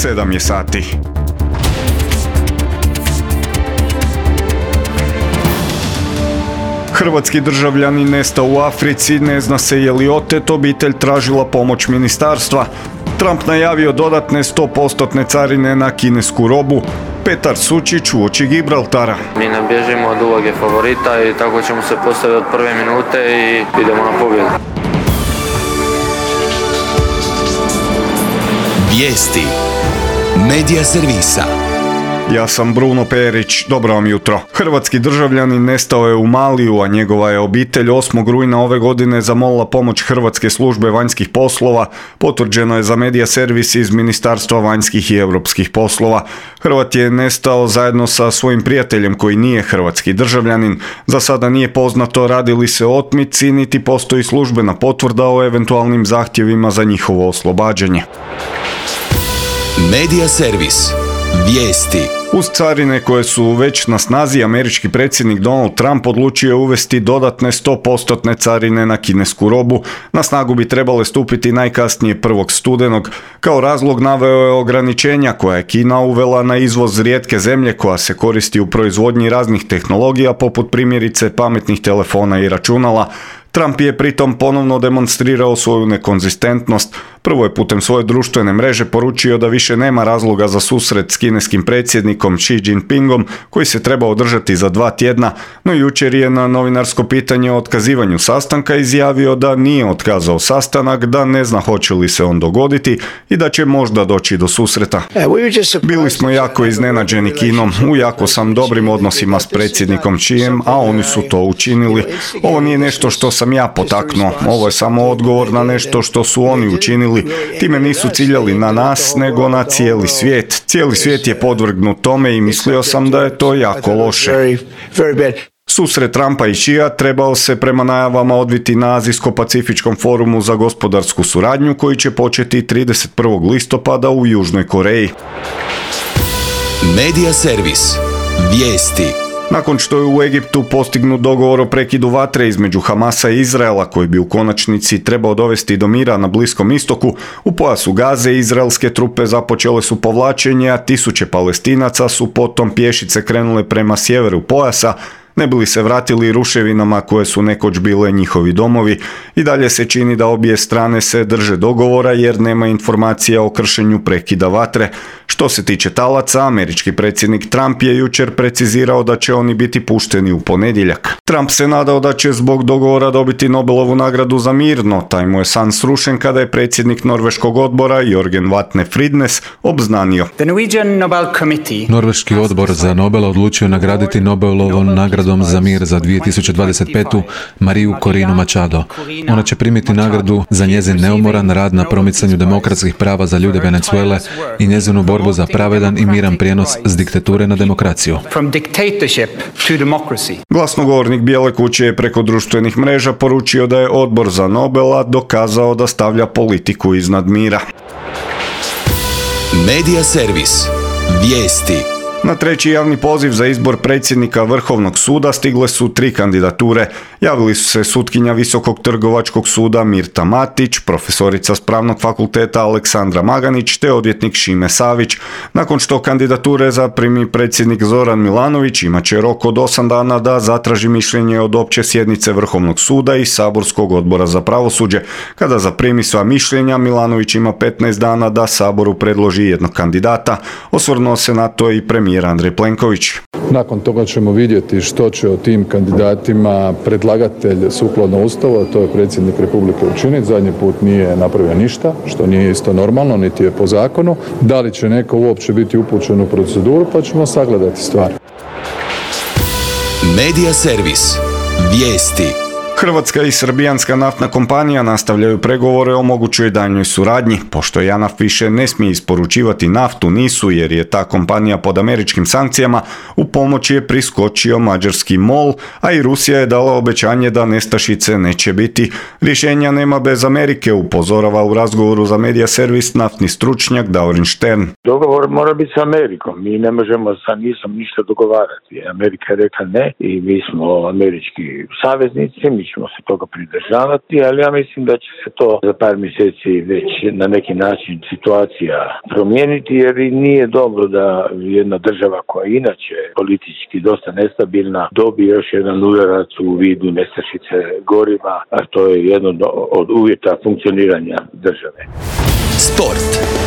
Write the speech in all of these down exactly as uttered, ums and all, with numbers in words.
sedam je sati. Hrvatski državljanin nestao u Africi, ne zna se je li otet, obitelj tražila pomoć ministarstva. Trump najavio dodatne sto posto carine na kinesku robu. Petar Sučić uoči Gibraltara. Mi ne bježimo od uloge favorita i tako ćemo se postaviti od prve minute i idemo na pobjedu. Vijesti Medija servisa. Ja sam Bruno Perić, dobro vam jutro. Hrvatski državljanin nestao je u Maliju, a njegova je obitelj osmog rujna ove godine zamolila pomoć Hrvatske službe vanjskih poslova, potvrđeno je za Medija servis iz Ministarstva vanjskih i europskih poslova. Hrvat je nestao zajedno sa svojim prijateljem koji nije hrvatski državljanin. Za sada nije poznato radi li se o otmici, niti postoji službena potvrda o eventualnim zahtjevima za njihovo oslobađanje. Medija servis. Vijesti. Uz carine koje su već na snazi, američki predsjednik Donald Trump odlučio uvesti dodatne sto posto carine na kinesku robu. Na snagu bi trebale stupiti najkasnije prvog studenog. Kao razlog naveo je ograničenja koja je Kina uvela na izvoz rijetke zemlje koja se koristi u proizvodnji raznih tehnologija poput primjerice pametnih telefona i računala. Trump je pritom ponovno demonstrirao svoju nekonzistentnost. Prvo je putem svoje društvene mreže poručio da više nema razloga za susret s kineskim predsjednikom Xi Jinpingom koji se treba održati za dva tjedna, no jučer je na novinarsko pitanje o otkazivanju sastanka izjavio da nije otkazao sastanak, da ne zna hoće li se on dogoditi i da će možda doći do susreta. Bili smo jako iznenađeni Kinom, u jako sam dobrim odnosima s predsjednikom Xijem, a oni su to učinili. Ovo nije nešto što sam ja potaknuo, ovo je samo odgovor na nešto što su oni učinili. Time nisu ciljali na nas, nego na cijeli svijet. Cijeli svijet je podvrgnut tome i mislio sam da je to jako loše. Susret Trumpa i Xija trebao se prema najavama odviti na Azijsko-pacifičkom forumu za gospodarsku suradnju koji će početi trideset prvog listopada u Južnoj Koreji. Medija servis. Vijesti. Nakon što je u Egiptu postignut dogovor o prekidu vatre između Hamasa i Izraela, koji bi u konačnici trebao dovesti do mira na Bliskom istoku, u pojasu Gaze izraelske trupe započele su povlačenje, a tisuće Palestinaca su potom pješice krenule prema sjeveru pojasa, ne bi li se vratili ruševinama koje su nekoć bile njihovi domovi. I dalje se čini da obje strane se drže dogovora jer nema informacija o kršenju prekida vatre. Što se tiče talaca, američki predsjednik Trump je jučer precizirao da će oni biti pušteni u ponedjeljak. Trump se nadao da će zbog dogovora dobiti Nobelovu nagradu za mir, no taj mu je san srušen kada je predsjednik Norveškog odbora Jorgen Vatne Fridnes obznanio. Norveški odbor za Nobela odlučio nagraditi Nobelovom nagradom za mir za dvije tisuće dvadeset petu Mariju Corinu Machado. Ona će primiti nagradu za njezin neumoran rad na promicanju demokratskih prava za ljude Venezuele i njezinu borbu za pravedan i miran prijenos s diktature na demokraciju. Glasnogovornik Bijele kuće je preko društvenih mreža poručio da je odbor za Nobela dokazao da stavlja politiku iznad mira. Medija servis. Vijesti. Na treći javni poziv za izbor predsjednika Vrhovnog suda stigle su tri kandidature. Javili su se sutkinja Visokog trgovačkog suda Mirta Matić, profesorica s Pravnog fakulteta Aleksandra Maganić te odvjetnik Šime Savić. Nakon što kandidature zaprimi predsjednik Zoran Milanović, imat će rok od osam dana da zatraži mišljenje od opće sjednice Vrhovnog suda i Saborskog odbora za pravosuđe. Kada zaprimi sva mišljenja, Milanović ima petnaest dana da Saboru predloži jednog kandidata. Osvrnuo se na to i premijer Andrej Plenković. Nakon toga ćemo vidjeti što će o tim kandidatima predlagatelj sukladno Ustavu, a to je predsjednik Republike učiniti. Zadnji put nije napravio ništa, što nije isto normalno, niti je po zakonu. Da li će neko uopće biti upućen u proceduru, pa ćemo sagledati stvar. Medija servis. Vijesti. Hrvatska i srbijanska naftna kompanija nastavljaju pregovore o mogućoj daljnjoj suradnji. Pošto JANAF više ne smije isporučivati naftu nisu jer je ta kompanija pod američkim sankcijama, u pomoć je priskočio mađarski MOL, a i Rusija je dala obećanje da nestašice neće biti. Rješenja nema bez Amerike, upozorava u razgovoru za Medija servis naftni stručnjak Davorin Štern. Dogovor mora biti sa Amerikom. Mi ne možemo sa nisom ništa dogovarati. Amerika je rekla ne i mi smo američki saveznici, mi mi ćemo se toga pridržavati, ali ja mislim da će se to za par mjeseci već na neki način situacija promijeniti, jer i nije dobro da jedna država koja je inače politički dosta nestabilna dobije još jedan udarac u vidu nestašice goriva, a to je jedno od uvjeta funkcioniranja države. Sport.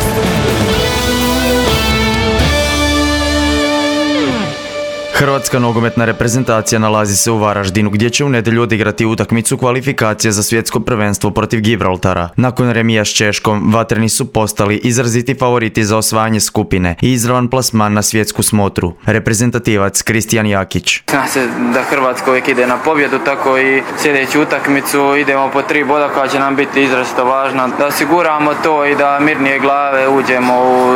Hrvatska nogometna reprezentacija nalazi se u Varaždinu gdje će u nedjelju odigrati utakmicu kvalifikacije za svjetsko prvenstvo protiv Gibraltara. Nakon remija s Češkom, vatreni su postali izraziti favoriti za osvajanje skupine i izravan plasman na svjetsku smotru. Reprezentativac Kristijan Jakić. Zna se da Hrvatska uvijek ide na pobjedu, tako i sljedeću utakmicu idemo po tri boda koja će nam biti izrazito važna. Da osiguramo to i da mirnije glave uđemo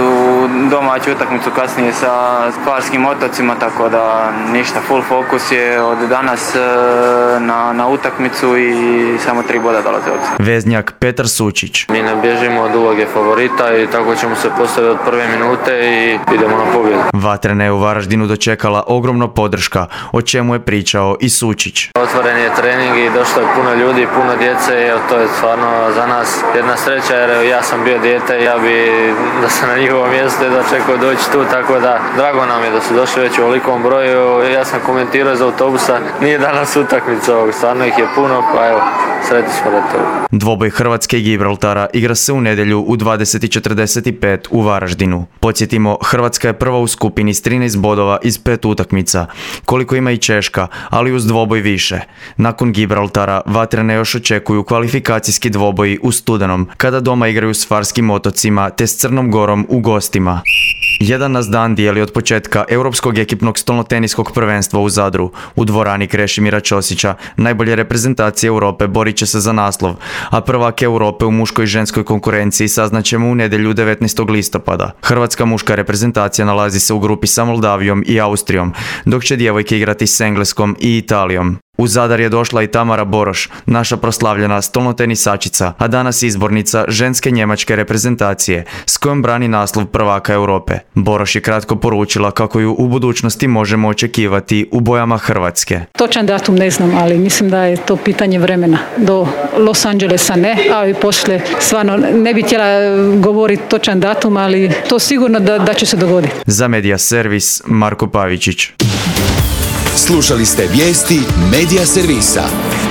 u domaću utakmicu kasnije sa Farskim otocima, tako da ništa, full fokus je od danas na, na utakmicu i samo tri boda dolaze od se. Veznjak Petar Sučić. Mi ne bježimo od uloge favorita i tako ćemo se postaviti od prve minute i idemo na pobjedu. Vatrena je u Varaždinu dočekala ogromno podrška, o čemu je pričao i Sučić. Otvoren je trening i došlo je puno ljudi, puno djece, jer to je stvarno za nas jedna sreća, jer ja sam bio dijete i ja bi da sam na njihovom mjestu da čekao doći tu, tako da drago nam je da su došli već u velikom broju. Ja sam komentirao iz autobusa, nije danas utakmica ovog, stvarno ih je puno, pa evo, sretni smo da to. Dvoboj Hrvatske i Gibraltara igra se u nedjelju u dvadeset i četrdeset pet u Varaždinu. Podsjetimo, Hrvatska je prva u skupini s trinaest bodova iz pet utakmica, koliko ima i Češka, ali uz dvoboj više. Nakon Gibraltara, vatrene još očekuju kvalifikacijski dvoboji u studenom, kada doma igraju s Farskim otocima te s Crnom Gorom u gostima. Jedan nas dan dijeli od početka Europskog ekipnog stolnoteniskog prvenstva u Zadru. U dvorani Krešimira Ćosića najbolje reprezentacije Europe borit će se za naslov, a prvak Europe u muškoj i ženskoj konkurenciji saznaćemo u nedjelju devetnaestog listopada. Hrvatska muška reprezentacija nalazi se u grupi sa Moldavijom i Austrijom, dok će djevojke igrati s Engleskom i Italijom. U Zadar je došla i Tamara Boroš, naša proslavljena stolnotenisačica, a danas izbornica ženske njemačke reprezentacije, s kojom brani naslov prvaka Europe. Boroš je kratko poručila kako ju u budućnosti možemo očekivati u bojama Hrvatske. Točan datum ne znam, ali mislim da je to pitanje vremena. Do Los Angelesa ne, a i poslije stvarno ne bi htjela govoriti točan datum, ali to sigurno da, da će se dogoditi. Za Medija Servis, Marko Pavičić. Slušali ste vijesti Medija Servisa.